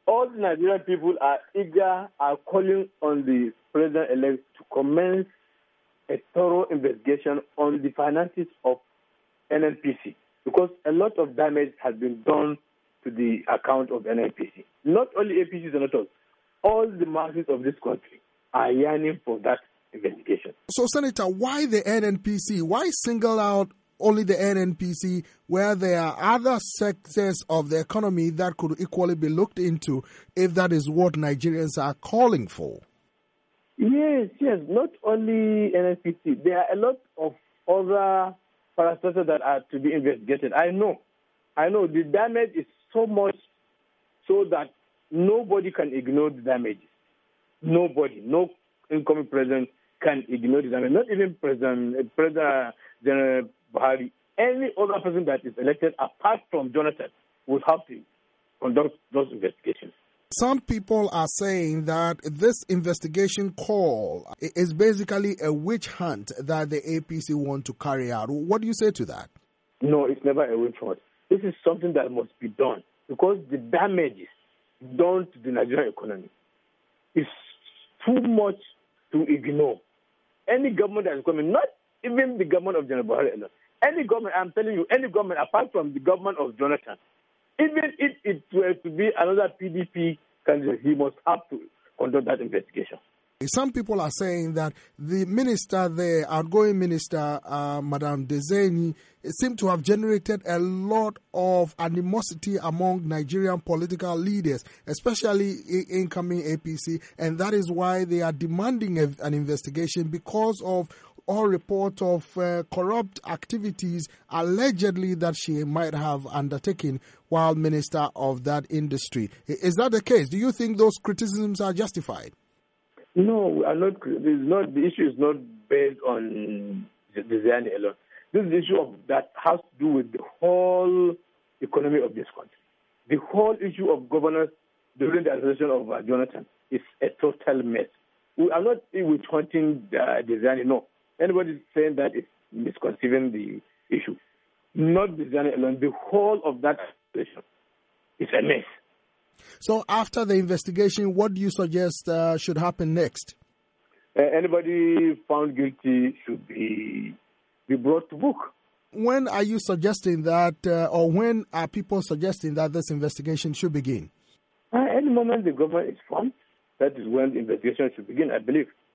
All the Nigerian people are calling on the president-elect to commence a thorough investigation on the finances of NNPC, because a lot of damage has been done to the account of NNPC. Not only APC senators, all the masses of this country are yearning for that investigation. So, Senator, why the NNPC? Why single out only the NNPC where there are other sectors of the economy that could equally be looked into if that is what Nigerians are calling for? Yes, not only NNPC. There are a lot of other parastatals that are to be investigated. I know the damage is so much so that nobody can ignore the damage. Nobody, no incoming president can ignore the damage. Not even President General Buhari. Any other person that is elected apart from Jonathan would have to conduct those investigations. Some people are saying that this investigation call is basically a witch hunt that the APC want to carry out. What do you say to that? No, it's never a witch hunt. This is something that must be done because the damages done to the Nigerian economy is too much to ignore. Any government that is coming, not even the government of General Buhari alone, any government, I'm telling you, any government apart from the government of Jonathan, even if it were to be another PDP candidate, he must have to conduct that investigation. Some people are saying that the minister, the outgoing minister, Madame Dezeni, seemed to have generated a lot of animosity among Nigerian political leaders, especially incoming APC, and that is why they are demanding an investigation because of all reports of corrupt activities allegedly that she might have undertaken while minister of that industry. Is that the case? Do you think those criticisms are justified? No, we are not. The issue is not based on the Ziani alone. This is the issue that has to do with the whole economy of this country. The whole issue of governance during the administration of Jonathan is a total mess. We are not witch hunting the Ziani. No, anybody saying that is misconceiving the issue. Not the Ziani alone. The whole of that administration is a mess. So after the investigation, what do you suggest should happen next? Anybody found guilty should be brought to book. When are you suggesting that, or when are people suggesting that this investigation should begin? Any moment the government is formed, that is when the investigation should begin, I believe.